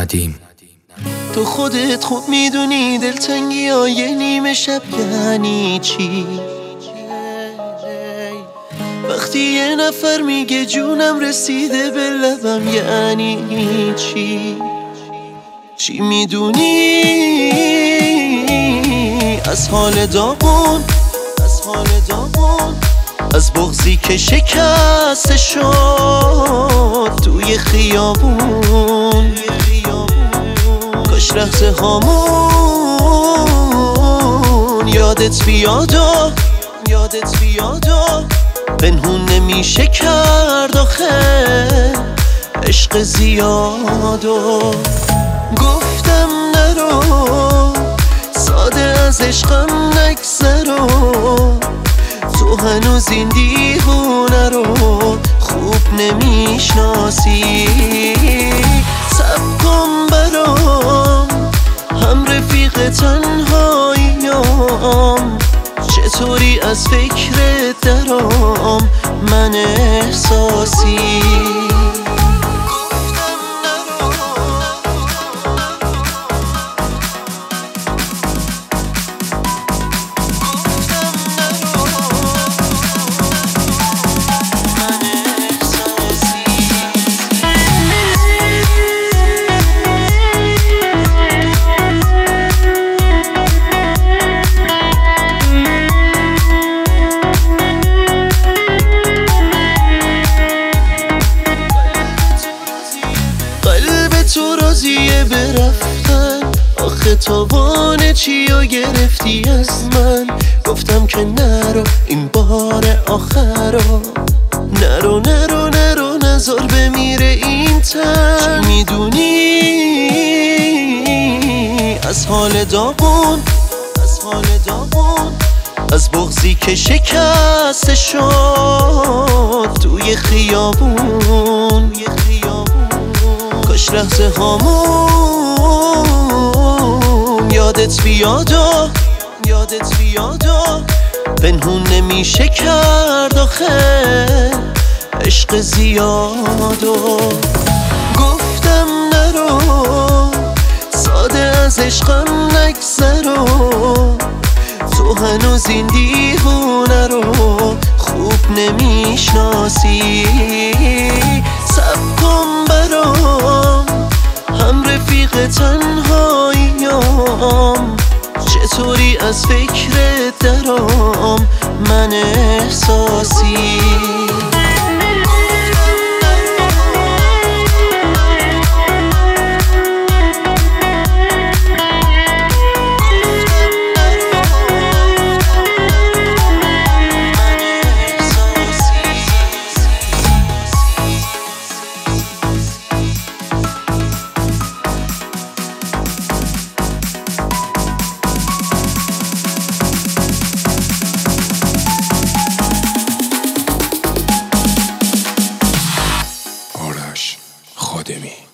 ندیم. تو خودت خوب میدونی دلتنگی های نیمه شب یعنی چی. وقتی یه نفر میگه جونم رسیده به لبم یعنی چی. چی میدونی از حال داغون، از بغضی که شکسته شد توی خیابون. کاش لحظه هامون یادت بیاد و پنهون نمیشه کرد آخه عشق زیاد. و گفتم نرو ساده از عشقم نگذرو، تو هنوز این دیوونه رو خوب نمیشناسی. صبر کن برام هم رفیق تنهاییم، چطوری از فکرت درام من احساسی. تو راضیه برفتن، آخه تاوان چیو گرفتی از من. گفتم که نرو این بار آخرا، نرو نزار بمیره این تن. چی میدونی از حال داغون، از بغضی که شکسته شد توی خیابون. کاش لحظه هامون یادت بیاد و پنهون نمیشه کرد آخه عشق زیاد. و گفتم نرو ساده از عشقم نگذرو، تو هنوز این دیوونه رو خوب نمیشناسی. صبر کن برام هم رفیق تنهاییم، چطوری از فکرت درام من احساسی. آرش خادمی.